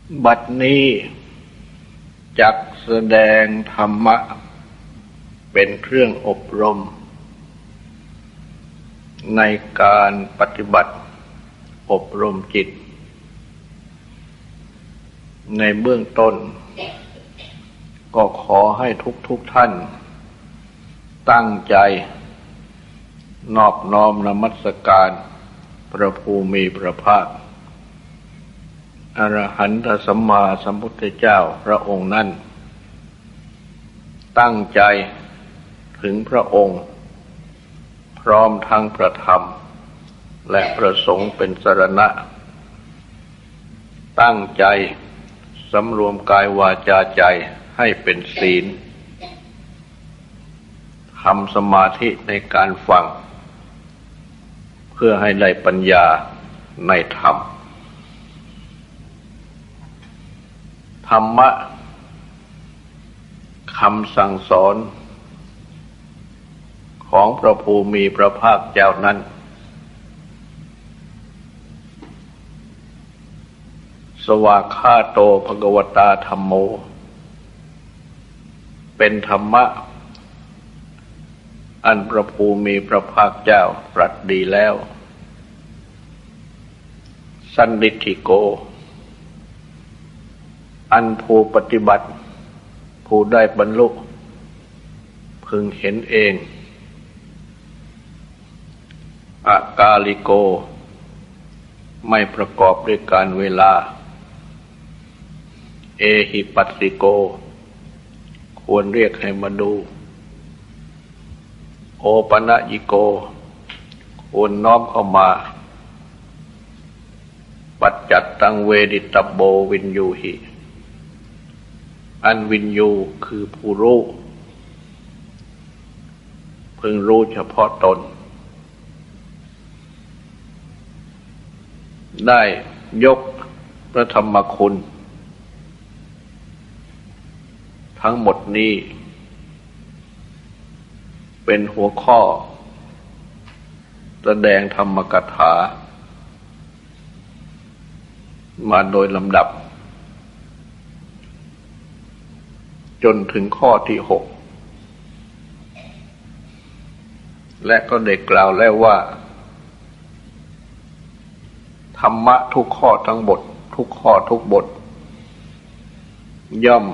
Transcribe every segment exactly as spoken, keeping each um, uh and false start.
บัดนี้จักแสดงธรรมะเป็นเครื่องอบรมในการปฏิบัติอบรมจิตในเบื้องต้นก็ขอให้ทุกทุกท่านตั้งใจนอบน้อมนมัสการพระภูมิพระภาคอรหันตสัมมาสัมพุทธเจ้าพระองค์นั้นตั้งใจถึงพระองค์พร้อมทั้งพระธรรมและพระสงฆ์เป็นสรณะตั้งใจสำรวมกายวาจาใจให้เป็นศีลทำสมาธิในการฟังเพื่อให้ได้ปัญญาในธรรมธรรมะคำสั่งสอนของพระภูมิพระภาคเจ้านั้นสวากขาโตภควตาธัมโมเป็นธรรมะอันพระภูมิพระภาคเจ้าตรัสดีแล้วสันนิธิโกอันผู้ปฏิบัติผู้ได้บรรลุพึงเห็นเองอากาลิโกไม่ประกอบด้วยการเวลาเอหิปัสสิโกควรเรียกให้มาดูโอปนะยิโกควรน้อมเข้ามาปัจจัตตังเวดิตโบวินยูหิอันวินยูคือผู้รู้พึงรู้เฉพาะตนได้ยกพระธรรมคุณทั้งหมดนี้เป็นหัวข้อแสดงธรรมกถามาโดยลำดับจนถึงข้อที่หกและก็ได้กล่าวแล้วว่าธรรมะทุกข้อทั้งบททุกข้อทุกบทย่อม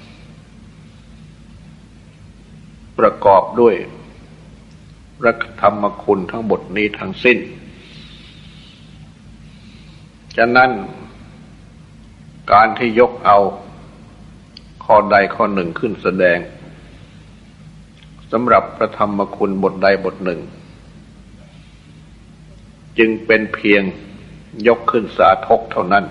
ประกอบด้วยพระธรรมคุณทั้งบทนี้ทั้งสิ้นฉะนั้นการที่ยกเอาข้อใดข้อหนึ่งขึ้นแสดงสำหรับพระธรรมคุณบทใดบทหนึ่งจึงเป็นเพียงยกขึ้นสาธกเท่านั้น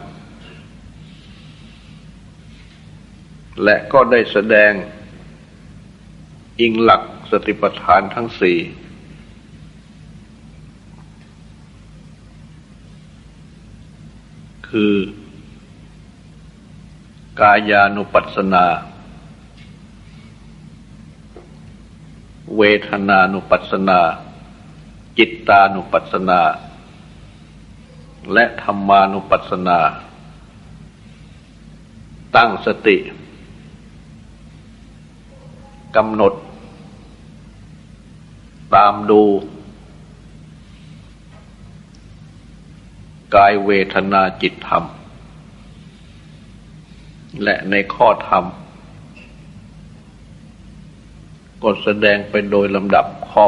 และก็ได้แสดงอิงหลักสติปัฏฐานทั้งสี่คือกายานุปัสสนาเวทนานุปัสสนาจิตตานุปัสสนาและธัมมานุปัสสนาตั้งสติกำหนดตามดูกายเวทนาจิตธรรมและในข้อธรรมก็แสดงไปโดยลำดับข้อ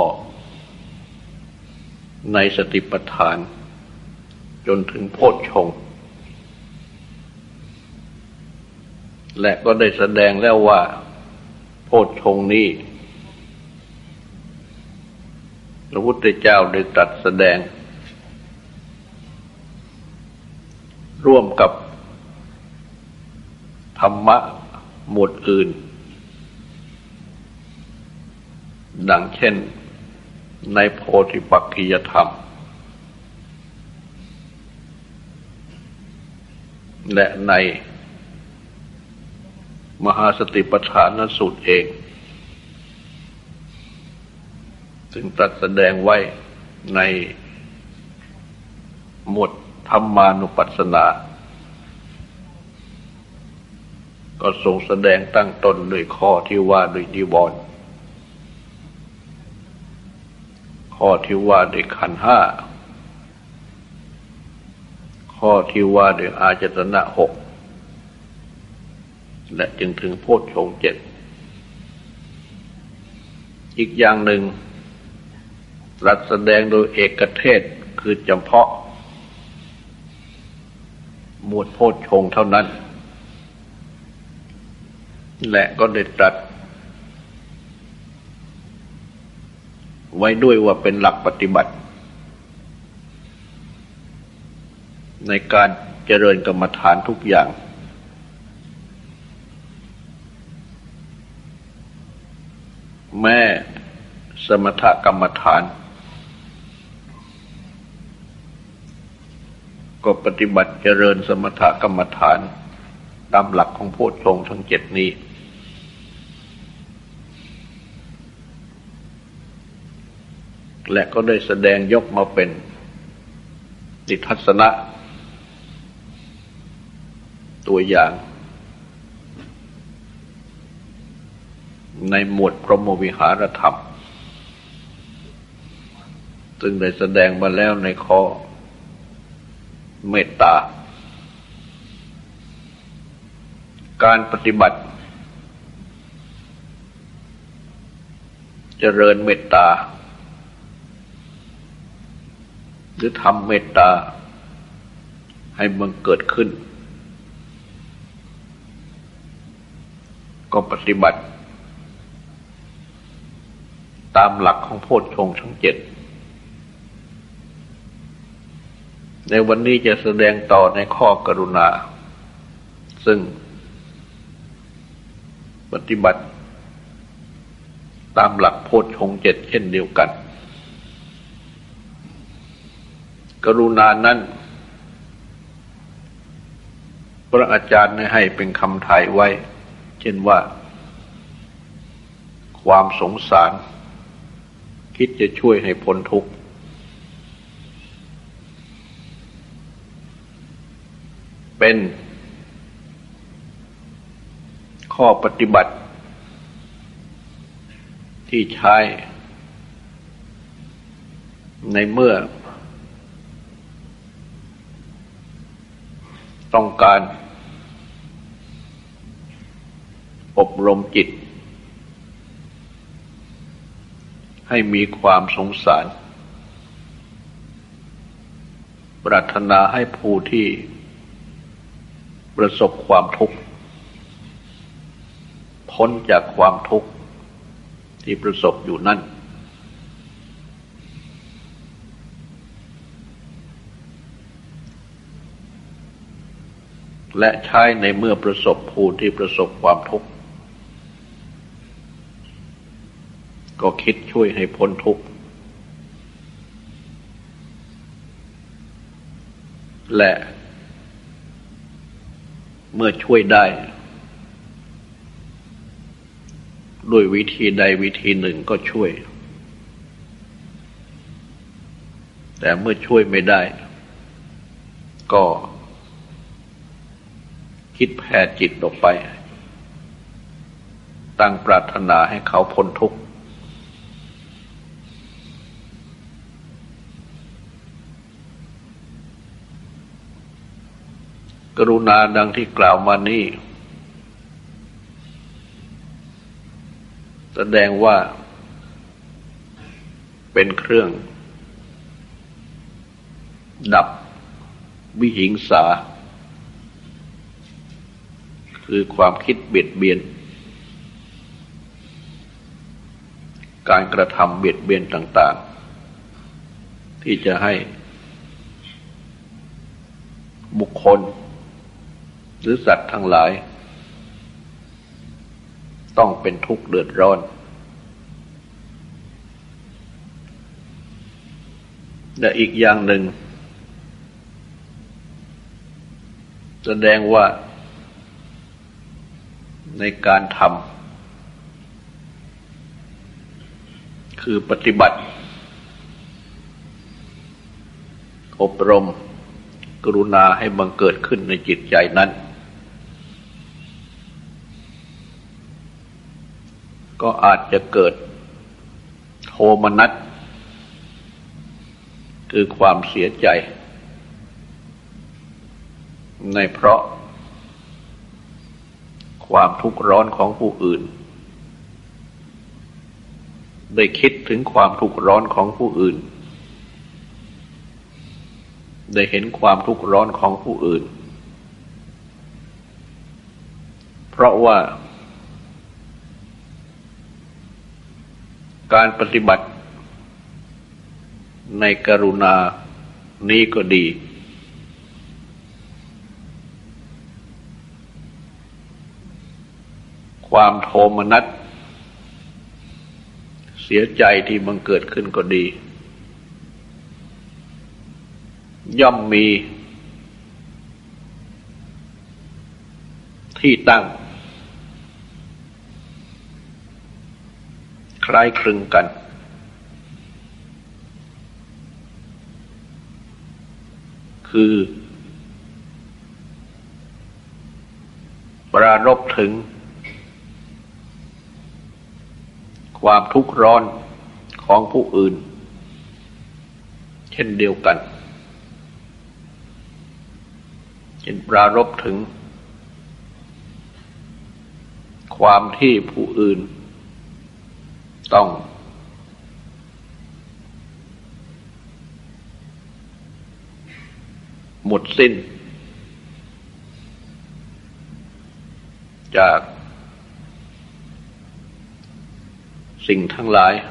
ในสติปัฏฐานจนถึงโพชฌงค์และก็ได้แสดงแล้วว่าโพชฌงค์นี้พระพุทธเจ้าได้ตรัสแสดงร่วมกับธรรมะหมวดอื่นดังเช่นในโพธิปักขิยธรรมและในมหาสติปัฏฐานสูตรเองซึ่งตรัสแสดงไว้ในหมวดธรรมานุปัสสนาก็ทรงแสดงตั้งต้นด้วยข้อที่ว่าด้วยนิวรณ์ข้อที่ว่าด้วยขันธ์ห้าข้อที่ว่าด้วยอาจตนะหกและจึงถึงโพชฌงค์เจ็ดอีกอย่างหนึ่งตรัสแสดงโดยเอกเทศคือเฉพาะหมวดโพชฌงค์เท่านั้นและก็ได้ตรัสไว้ด้วยว่าเป็นหลักปฏิบัติในการเจริญกรรมฐานทุกอย่างแม้สมถกรรมฐานก็ปฏิบัติเจริญสมถกรรมฐานตามหลักของโพชฌงค์ทั้งเจ็ดนี้และก็ได้แสดงยกมาเป็นนิทัศนะตัวอย่างในหมวดพรหมวิหารธรรมซึ่งได้แสดงมาแล้วในข้อเมตตาการปฏิบัติเจริญเมตตาหรือทำเมตตาให้มันเกิดขึ้นก็ปฏิบัติตามหลักของโพชฌงค์ทั้งเจ็ดในวันนี้จะแสดงต่อในข้อกรุณาซึ่งปฏิบัติตามหลักโพชฌงค์เจ็ดเช่นเดียวกันกรุณานั้นพระอาจารย์ได้ให้เป็นคำไทยไว้เช่นว่าความสงสารคิดจะช่วยให้พ้นทุกข์เป็นข้อปฏิบัติที่ใช้ในเมื่อต้องการอบรมจิตให้มีความสงสารปรารถนาให้ผู้ที่ประสบความทุกข์พ้นจากความทุกข์ที่ประสบอยู่นั่นและใช้ในเมื่อประสบผู้ที่ประสบความทุกข์ก็คิดช่วยให้พ้นทุกข์และเมื่อช่วยได้ด้วยวิธีใดวิธีหนึ่งก็ช่วยแต่เมื่อช่วยไม่ได้ก็คิดแผ่จิตออกไปตั้งปรารถนาให้เขาพ้นทุกข์กรุณาดังที่กล่าวมานี้แสดงว่าเป็นเครื่องดับวิหิงสาคือความคิดเบียดเบียนการกระทำเบียดเบียนต่างๆที่จะให้บุคคลหรือสัตว์ทั้งหลายต้องเป็นทุกข์เดือดร้อนและอีกอย่างหนึ่งแสดงว่าในการทำคือปฏิบัติอบรมกรุณาให้บังเกิดขึ้นในจิตใจนั้นก็อาจจะเกิดโทมนัสคือความเสียใจในเพราะความทุกข์ร้อนของผู้อื่นได้คิดถึงความทุกข์ร้อนของผู้อื่นได้เห็นความทุกข์ร้อนของผู้อื่นเพราะว่าการปฏิบัติในกรุณานี้ก็ดีความโทมนัสเสียใจที่บังเกิดขึ้นก็ดีย่อมมีที่ตั้งคล้ายคลึงกันคือปรารภถึงความทุกข์ร้อนของผู้อื่นเช่นเดียวกันเช่นปรารภถึงความที่ผู้อื่นต้องหมดสิ้นจากสิ่งทั้งหลาย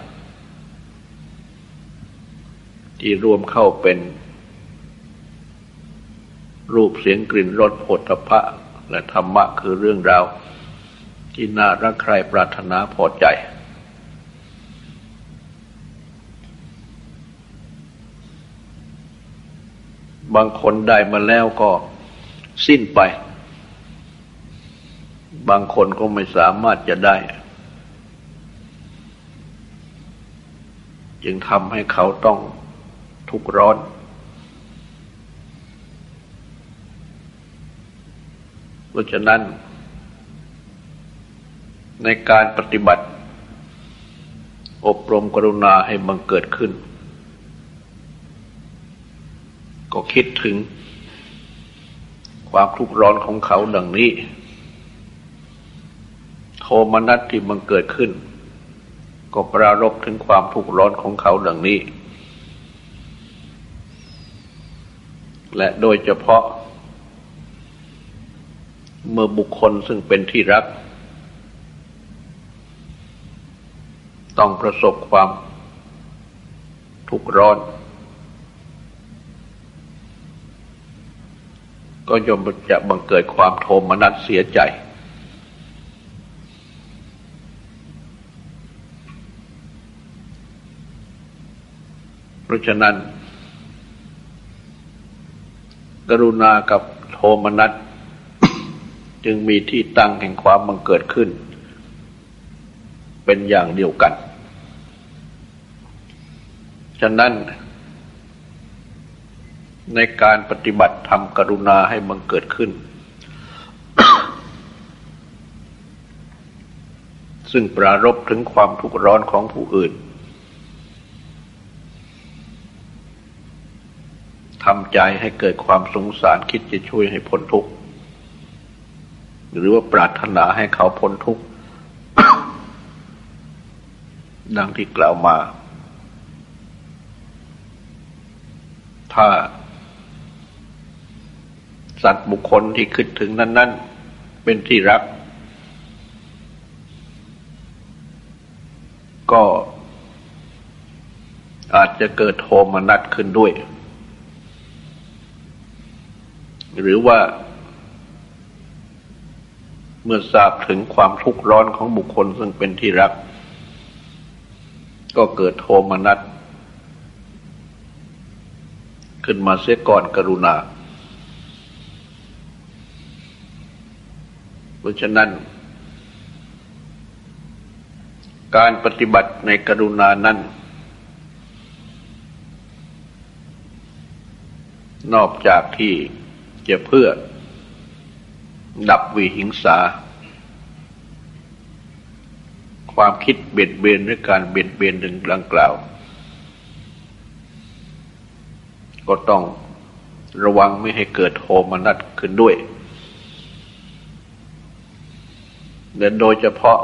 ที่รวมเข้าเป็นรูปเสียงกลิ่นรสโผฏฐัพพะและธรรมะคือเรื่องราวที่น่ารักใคร่ปรารถนาพอใจบางคนได้มาแล้วก็สิ้นไปบางคนก็ไม่สามารถจะได้จึงทำให้เขาต้องทุกข์ร้อนเพราะฉะนั้นในการปฏิบัติอบรมกรุณาให้บังเกิดขึ้นก็คิดถึงความทุกข์ร้อนของเขาดังนี้โทมนัสที่บังเกิดขึ้นก็ปรารภถึงความทุกข์ร้อนของเขาดังนี้และโดยเฉพาะเมื่อบุคคลซึ่งเป็นที่รักต้องประสบความทุกข์ร้อนก็ย่อมจะบังเกิดความโทมนัสเสียใจเพราะฉะนั้นกรุณากับโทมนัสจึงมีที่ตั้งแห่งความบังเกิดขึ้นเป็นอย่างเดียวกันฉะนั้นในการปฏิบัติธรรมกรุณาให้บังเกิดขึ้น ซึ่งปรารภถึงความทุกข์ร้อนของผู้อื่นทำใจให้เกิดความสงสารคิดจะช่วยให้พ้นทุกข์หรือว่าปรารถนาให้เขาพ้นทุกข์ ดังที่กล่าวมาถ้าสัตว์บุคคลที่คิดถึงนั้นๆเป็นที่รักก็อาจจะเกิดโทมนัสขึ้นด้วยหรือว่าเมื่อทราบถึงความทุกข์ร้อนของบุคคลซึ่งเป็นที่รักก็เกิดโทมนัสขึ้นมาเสียก่อนกรุณาเพราะฉะนั้นการปฏิบัติในกรุณานั้นนอกจากที่จะเพื่อดับวิหิงสาความคิดเบียดเบียนหรือการเบียดเบียนดังกล่าวก็ต้องระวังไม่ให้เกิดโทมนัสขึ้นด้วยและโดยเฉพาะ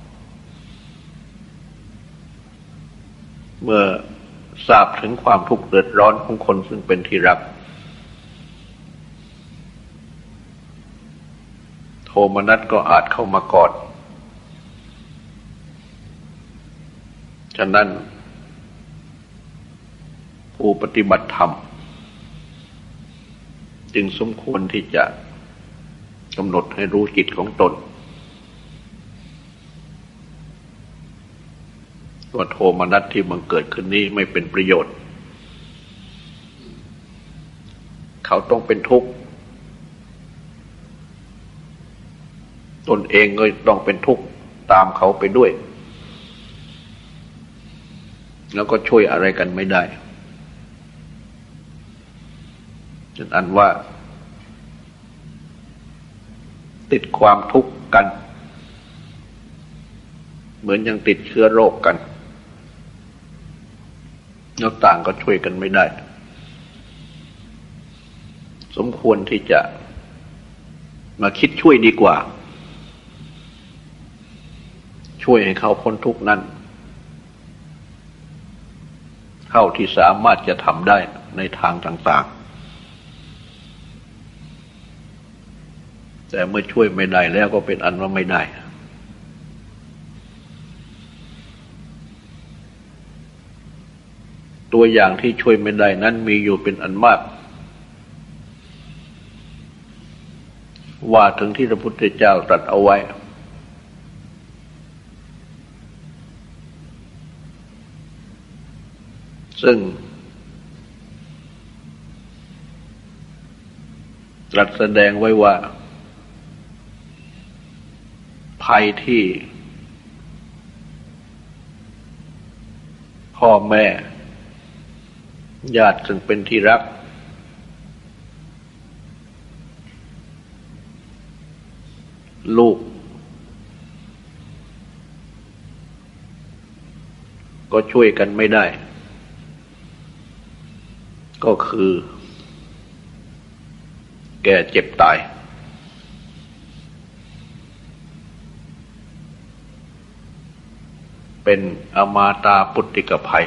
เมื่อทราบถึงความทุกข์เดือดร้อนของคนซึ่งเป็นที่รักโทมนัสก็อาจเข้ามากอดฉะนั้นผู้ปฏิบัติธรรมจึงสมควรที่จะกำหนดให้รู้จิตของตนว่าโทมนัสที่บังเกิดขึ้นนี้ไม่เป็นประโยชน์เขาต้องเป็นทุกข์ตนเองก็ต้องเป็นทุกข์ตามเขาไปด้วยแล้วก็ช่วยอะไรกันไม่ได้ฉะนั้นอันว่าติดความทุกข์กันเหมือนยังติดเชื้อโรคกันแล้วต่างก็ช่วยกันไม่ได้สมควรที่จะมาคิดช่วยดีกว่าช่วยให้เขาพ้นทุกข์นั้นเท่าที่สามารถจะทำได้ในทางต่างๆแต่เมื่อช่วยไม่ได้แล้วก็เป็นอันว่าไม่ได้ตัวอย่างที่ช่วยไม่ได้นั้นมีอยู่เป็นอันมากว่าถึงที่พระพุทธเจ้าตรัสเอาไว้ซึ่งตรัสแสดงไว้ว่าภัยที่พ่อแม่ญาติซึ่งเป็นที่รักลูกก็ช่วยกันไม่ได้ก็คือแก่เจ็บตายเป็นอมาตาปุตติกภัย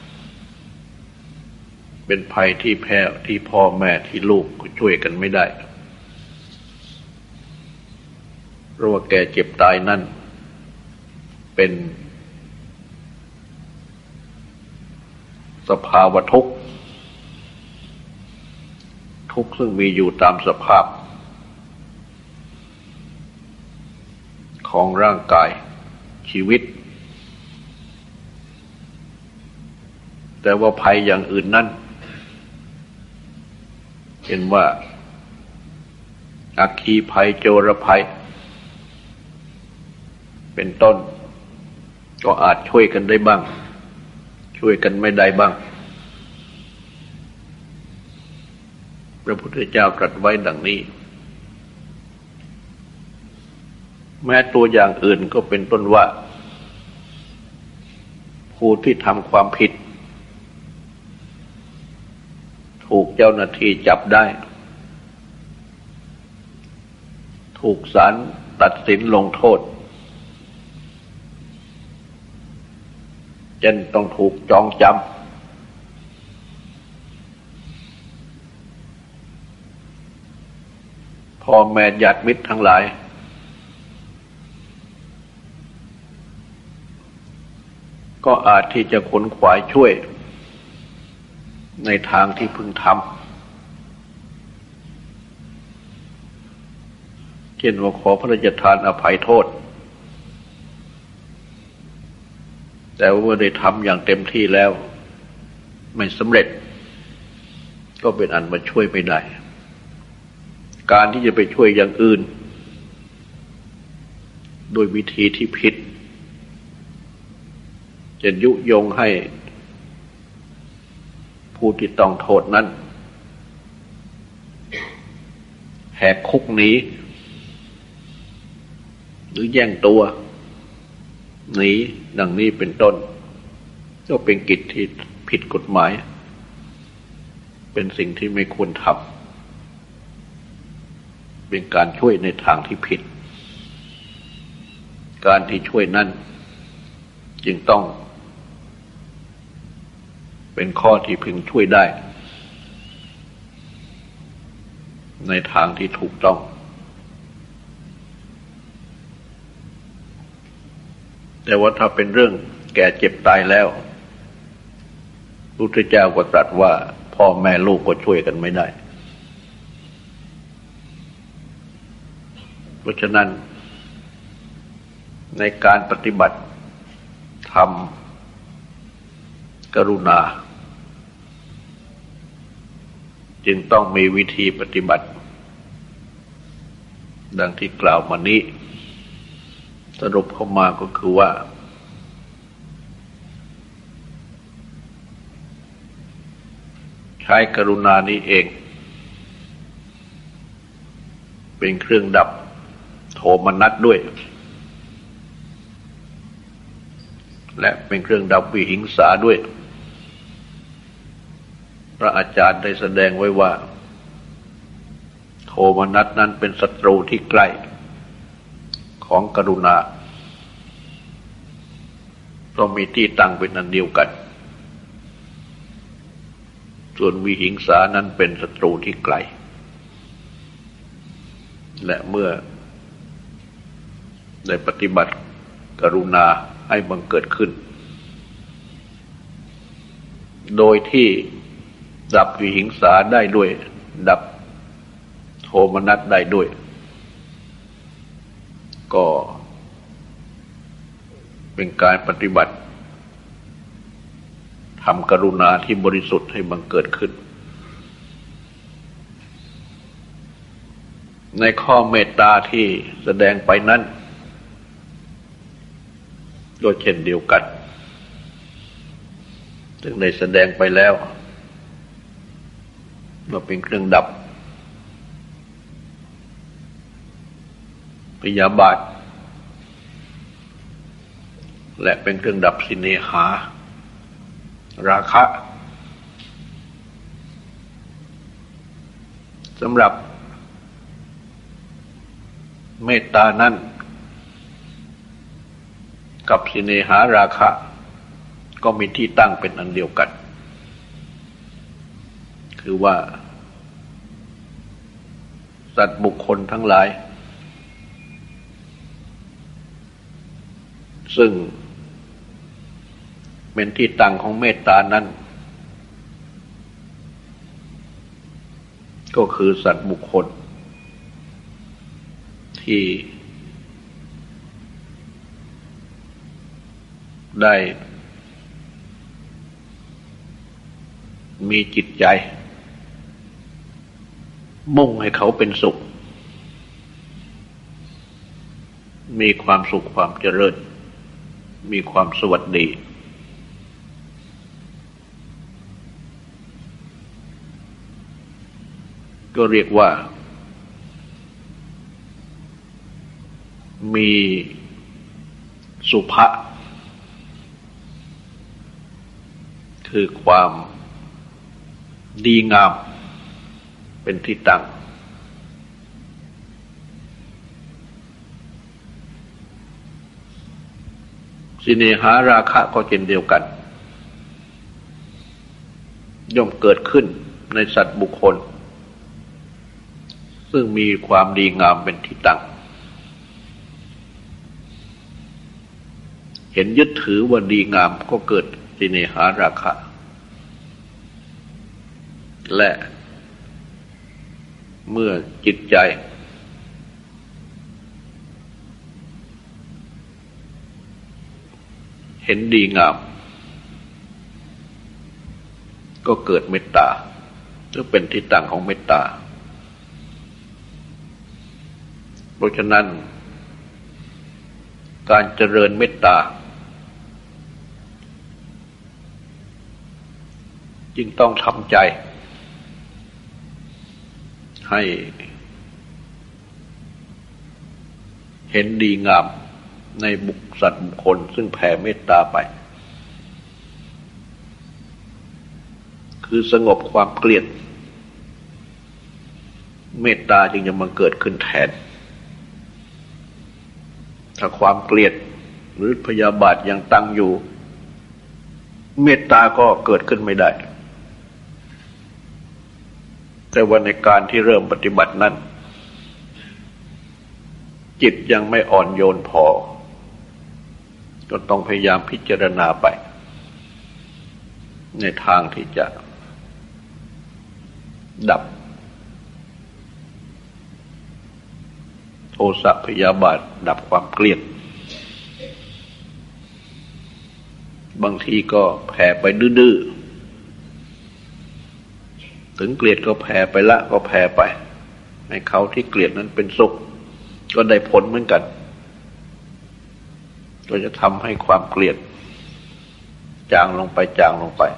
เป็นภัยที่แพ้ที่พ่อแม่ที่ลูกก็ช่วยกันไม่ได้เพราะว่าแก่เจ็บตายนั่นเป็นสภาวะทุกข์ทุกข์ซึ่งมีอยู่ตามสภาพของร่างกายชีวิตแต่ว่าภัยอย่างอื่นนั้นเช่นว่าอัคคีภัยโจรภัยเป็นต้นก็อาจช่วยกันได้บ้างช่วยกันไม่ได้บ้างพระพุทธเจ้าตรัสไว้ดังนี้แม้ตัวอย่างอื่นก็เป็นต้นว่าผู้ที่ทำความผิดถูกเจ้าหน้าที่จับได้ถูกศาลตัดสินลงโทษจนต้องถูกจองจำพ่อแม่ญาติมิตรทั้งหลายก็อาจที่จะขนขวายช่วยในทางที่พึงทำเช่นว่าขอพระราชทานอภัยโทษแต่ว่าเมื่อได้ทำอย่างเต็มที่แล้วไม่สำเร็จก็เป็นอันมาช่วยไม่ได้การที่จะไปช่วยอย่างอื่นโดยวิธีที่ผิดจะยุยงให้ผู้ที่ต้องโทษนั้นแหกคุกหนีหรือแย่งตัวหนีดังนี้เป็นต้นก็เป็นกิจที่ผิดกฎหมายเป็นสิ่งที่ไม่ควรทำเป็นการช่วยในทางที่ผิดการที่ช่วยนั้นจึงต้องเป็นข้อที่พึงช่วยได้ในทางที่ถูกต้องแต่ว่าถ้าเป็นเรื่องแก่เจ็บตายแล้วพระพุทธเจ้าก็ตรัสว่าพ่อแม่ลูกก็ช่วยกันไม่ได้เพราะฉะนั้นในการปฏิบัติธรรมกรุณาจึงต้องมีวิธีปฏิบัติดังที่กล่าวมานี้สรุปเข้ามาก็คือว่าใช้กรุณานี้เองเป็นเครื่องดับโทมนัสด้วยและเป็นเครื่องดับวิหิงสาด้วยพระอาจารย์ได้แสดงไว้ว่าโทมนัสนั้นเป็นศัตรูที่ใกล้ของกรุณาเพราะมีที่ตั้งเป็นอันเดียวกันส่วนวิหิงสานั้นเป็นศัตรูที่ไกลและเมื่อได้ปฏิบัติกรุณาให้บังเกิดขึ้นโดยที่ดับวิหิงสาได้ด้วยดับโทมนัสได้ด้วยก็เป็นการปฏิบัติทำกรุณาที่บริสุทธิ์ให้บังเกิดขึ้นในข้อเมตตาที่แสดงไปนั้นก็เช่นเดียวกันซึ่งได้แสดงไปแล้วว่าเป็นเครื่องดับพยาบาทและเป็นเครื่องดับสิเนหาราคะสำหรับเมตตานั้นกับสิเนหาราคะก็มีที่ตั้งเป็นอันเดียวกันคือว่าสัตว์บุคคลทั้งหลายซึ่งเป็นที่ตั้งของเมตตานั้นก็คือสัตว์บุคคลที่ได้มีจิตใจมุ่งให้เขาเป็นสุขมีความสุขความเจริญมีความสวัสดีก็เรียกว่ามีสุภะคือความดีงามเป็นที่ตั้งสิเนหาราคะก็เช่นเดียวกันย่อมเกิดขึ้นในสัตว์บุคคลซึ่งมีความดีงามเป็นที่ตั้งเห็นยึดถือว่าดีงามก็เกิดสิเนหาราคะและเมื่อจิตใจเห็นดีงามก็เกิดเมตตาซึ่งเป็นที่ตั้งของเมตตาเพราะฉะนั้นการเจริญเมตตาจึงต้องทำใจให้เห็นดีงามในบุคสัตว์บุคคลซึ่งแผ่เมตตาไปคือสงบความเกลียดเมตตาจึงจะมาเกิดขึ้นแทนถ้าความเกลียดหรือพยาบาทยังตั้งอยู่เมตตาก็เกิดขึ้นไม่ได้แต่ว่าในการที่เริ่มปฏิบัตินั้นจิตยังไม่อ่อนโยนพอก็ต้องพยายามพิจารณาไปในทางที่จะดับโทสะพยาบาทดับความเกลียดบางทีก็แผ่ไปดื้อๆถึงเกลียดก็แผ่ไปละก็แผ่ไปให้เขาที่เกลียดนั้นเป็นสุขก็ได้ผลเหมือนกันก็จะทำให้ความเกลียดจางลงไปจางลงไป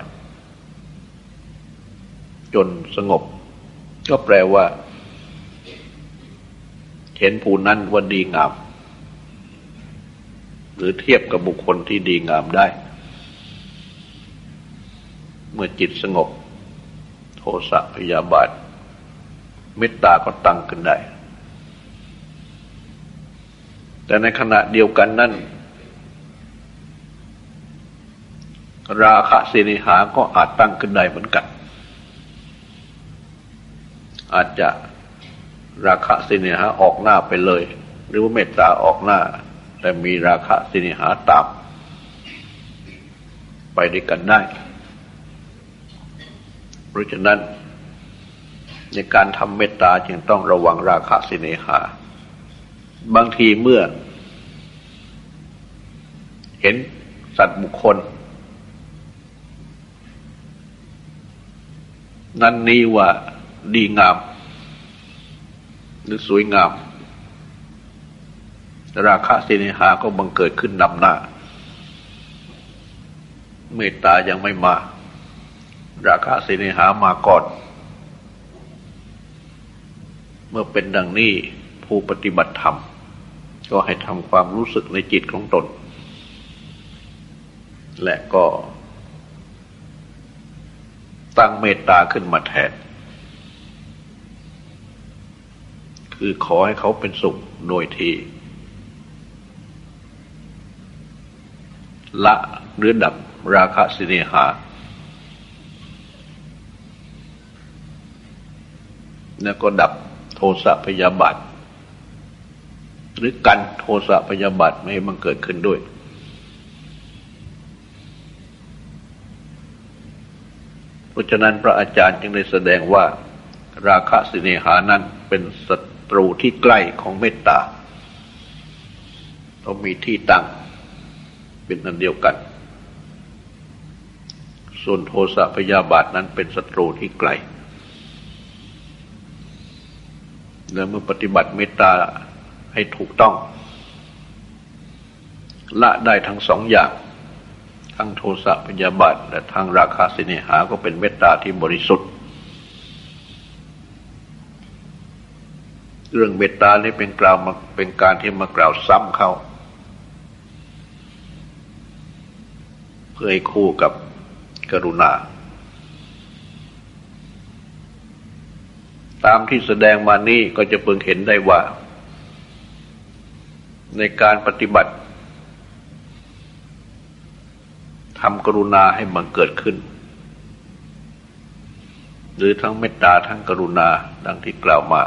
จนสงบก็แปลว่าเห็นผู้นั้นว่าดีงามหรือเทียบกับบุคคลที่ดีงามได้เมื่อจิตสงบโทสะพยาบาทเมตตาก็ตั้งขึ้นได้แต่ในขณะเดียวกันนั้นราคะสิเนหาก็อาจตั้งขึ้นได้เหมือนกันอาจจะราคะสิเนหาออกหน้าไปเลยหรือว่าเมตตาออกหน้าแต่มีราคะสิเนหาตามไปด้วยกันได้เพราะฉะนั้นในการทำเมตตาจึงต้องระวังราคะสิเนหาบางทีเมื่อเห็นสัตว์บุคคลนั้นนี้ว่าดีงามหรือสวยงามราคะสิเนหาก็บังเกิดขึ้นนำหน้าเมตตายังไม่มาราคะสิเนหามาก่อนเมื่อเป็นดังนี้ผู้ปฏิบัติธรรมก็ให้ทำความรู้สึกในจิตของตนและก็ตั้งเมตตาขึ้นมาแทนคือขอให้เขาเป็นสุขโดยที่ละหรือดับราคะสิเนหาแล้วก็ดับโทสะพยาบาทหรือกันโทสะพยาบาทไม่ให้มันเกิดขึ้นด้วยเพราะฉะนั้นพระอาจารย์จึงได้แสดงว่าราคะสิเนหานั้นเป็นศัตรูที่ใกล้ของเมตตาต้องมีที่ตั้งเป็นอันเดียวกันส่วนโทสะพยาบาทนั้นเป็นศัตรูที่ไกลและเมื่อปฏิบัติเมตตาให้ถูกต้องละได้ทั้งสองอย่างทั้งโทสะพยาบาทและทั้งราคะสิเนหาก็เป็นเมตตาที่บริสุทธิ์เรื่องเมตตานี้เป็นกล่าวมาเป็นการที่มากล่าวซ้ำเข้าเพื่อให้คู่กับกรุณาตามที่แสดงมานี้ก็จะเพิ่งเห็นได้ว่าในการปฏิบัติทำกรุณาให้มันเกิดขึ้นหรือทั้งเมตตาทั้งกรุณาดังที่กล่าวมา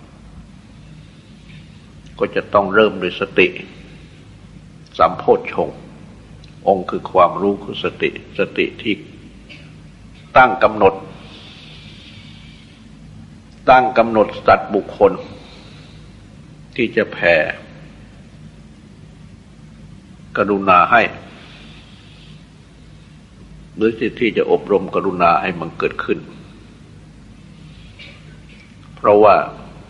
ก็จะต้องเริ่มด้วยสติสัมโพชฌงค์องค์คือความรู้คือสติสติที่ตั้งกำหนดตั้งกำหนดสัตว์บุคคลที่จะแผ่กรุณาให้หรือที่จะอบรมกรุณาให้มันเกิดขึ้นเพราะว่า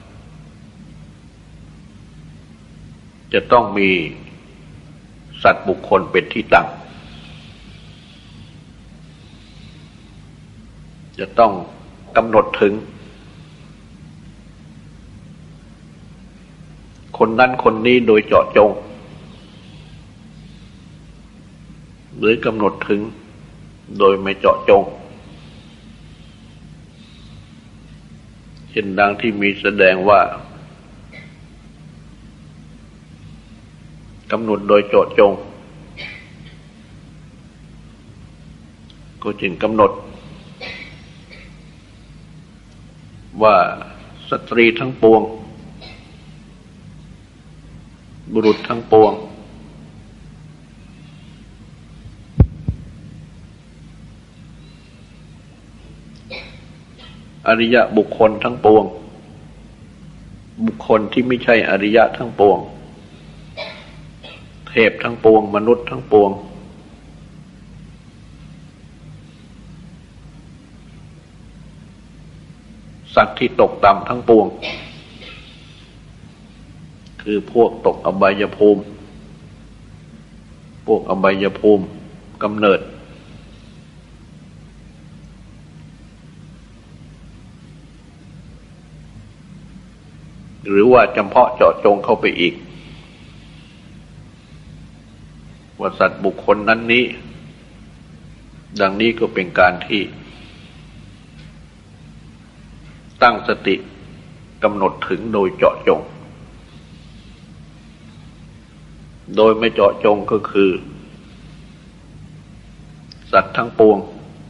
จะต้องมีสัตว์บุคคลเป็นที่ตั้งจะต้องกำหนดถึงคนนั้นคนนี้โดยเจาะจงหรือกำหนดถึงโดยไม่เจาะจงเช่นดังที่มีแสดงว่ากำหนดโดยเจาะจงก็จึงกำหนดว่าสตรีทั้งปวงบุรุษทั้งปวงอริยะบุคคลทั้งปวงบุคคลที่ไม่ใช่อริยะทั้งปวงเทพทั้งปวงมนุษย์ทั้งปวงสัตว์ที่ตกต่ำทั้งปวงคือพวกตกอบายภูมิพวกอบายภูมิกำเนิดหรือว่าจำเพาะเจาะจงเข้าไปอีกว่าสัตว์บุคคลนั้นนี้ดังนี้ก็เป็นการที่ตั้งสติกำหนดถึงโดยเจาะจงโดยไม่เจาะจงก็คือสัตว์ทั้งปวง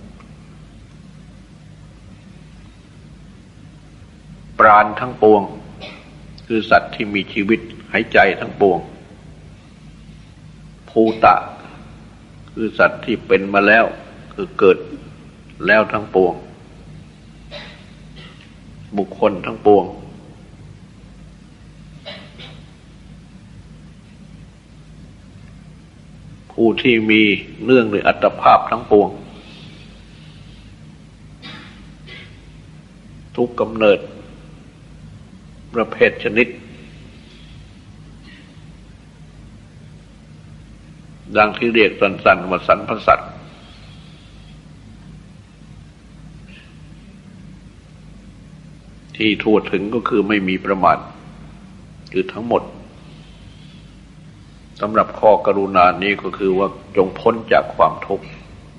ปราณทั้งปวงคือสัตว์ที่มีชีวิตหายใจทั้งปวงภูตะคือสัตว์ที่เป็นมาแล้วคือเกิดแล้วทั้งปวงบุคคลทั้งปวงผู้ที่มีเนื่องในอัตภาพทั้งปวงทุกกำเนิดประเภทชนิดดังที่เรียกสั้นๆว่าสรรพสัตว์ที่ทั่วถึงก็คือไม่มีประมาณคือทั้งหมดสำหรับข้อกรุณานี้ก็คือว่าจงพ้นจากความทุกข์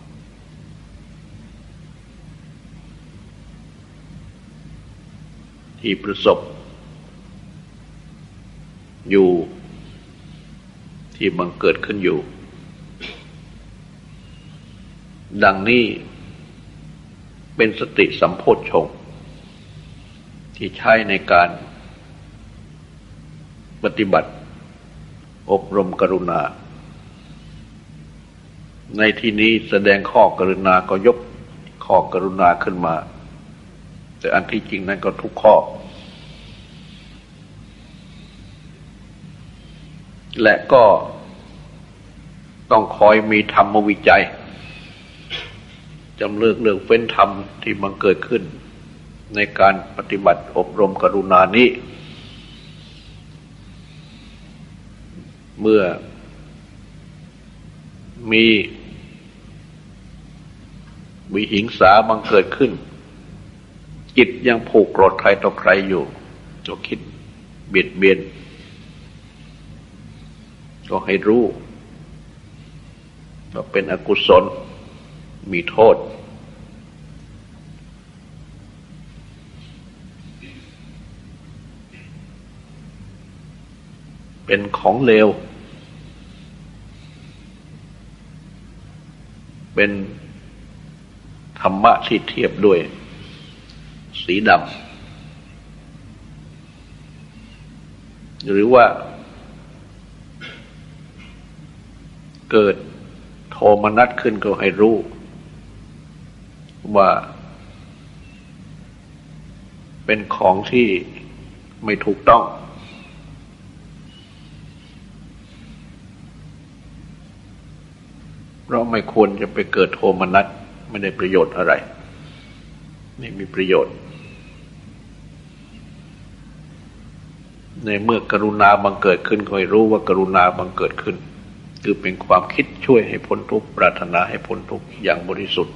ที่ประสบอยู่ที่บังเกิดขึ้นอยู่ดังนี้เป็นสติสัมโพชฌงค์ที่ใช้ในการปฏิบัติอบรมกรุณาในที่นี้แสดงข้อกรุณาก็ยกข้อกรุณาขึ้นมาแต่อันที่จริงนั้นก็ทุกข้อและก็ต้องคอยมีธรรมวิจัยจำเริญเรื่องเฟ้นธรรมที่มันเกิดขึ้นในการปฏิบัติอบรมกรุณานี้เมื่อมีวิหิงสาบังเกิดขึ้นจิตยังผูกโกรธใครต่อใครอยู่ก็คิดเบียดเบียนก็ให้รู้ว่าเป็นอกุศลมีโทษเป็นของเลวเป็นธรรมะที่เทียบด้วยสีดำหรือว่าเกิดโทมนัสขึ้นก็ให้รู้ว่าเป็นของที่ไม่ถูกต้องเพราะไม่ควรจะไปเกิดโทมนัสไม่ได้ประโยชน์อะไรไม่มีประโยชน์ในเมื่อกรุณาบังเกิดขึ้นก็ให้รู้ว่ากรุณาบังเกิดขึ้นคือเป็นความคิดช่วยให้พ้นทุกข์ปรารถนาให้พ้นทุกข์อย่างบริสุทธิ์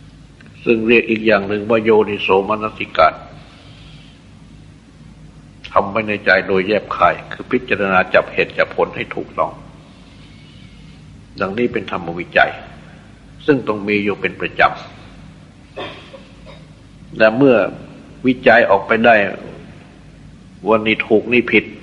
ซึ่งเรียกอีกอย่างหนึ่งว่าโยนิโสมนสิการทำไว้ในใจโดยแยบคายคือพิจารณาจับเหตุจับผลให้ถูกต้องดังนี้เป็นธรรมวิจัยซึ่งต้องมีอยู่เป็นประจำและเมื่อวิจัยออกไปได้ว่านี่ถูกนี่ผิด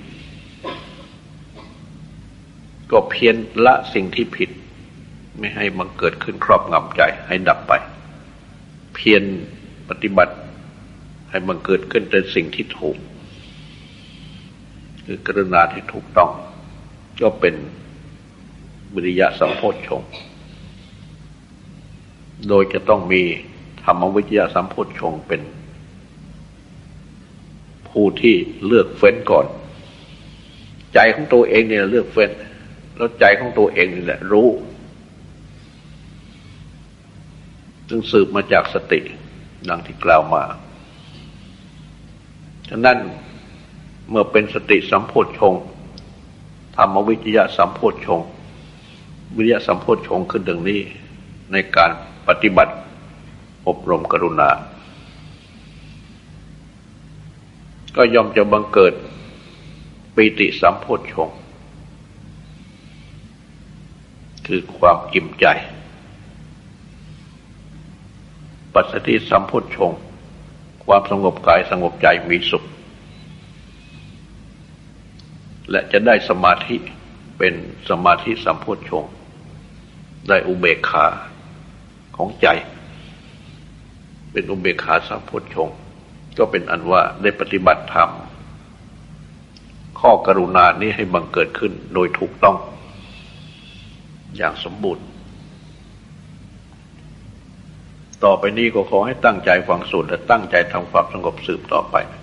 ก็เพียรละสิ่งที่ผิดไม่ให้มันเกิดขึ้นครอบงำใจให้ดับไปเพียรปฏิบัติให้มันเกิดขึ้นแต่สิ่งที่ถูกคือกรุณาที่ถูกต้องก็เป็นวิริยะสัมโพชฌงค์โดยจะต้องมีธรรมวิจยะสัมโพชฌงค์เป็นผู้ที่เลือกเฟ้นก่อนใจของตัวเองเนี่ยเลือกเฟ้นแล้วใจของตัวเองนี่แหละรู้ซึ่งสืบมาจากสติดังที่กล่าวมาฉะนั้นเมื่อเป็นสติสัมโพชฌงค์ธรรมวิจยะสัมโพชฌงค์วิริยะสัมโพชฌงค์ขึ้นดังนี้ในการปฏิบัติอบรมกรุณาก็ย่อมจะบังเกิดปีติสัมโพชฌงค์คือความอิ่มใจปัสสัทธิสัมโพชฌงค์ความสงบกายสงบใจมีสุขและจะได้สมาธิเป็นสมาธิสัมโพชฌงค์ได้อุเบกขาของใจเป็นอุเบกขาสัมโพชฌงค์ก็เป็นอันว่าได้ปฏิบัติธรรมข้อกรุณานี้ให้บังเกิดขึ้นโดยถูกต้องอย่างสมบูรณ์ต่อไปนี้ก็ขอให้ตั้งใจฟังสูตรและตั้งใจทำความสงบสืบต่อไป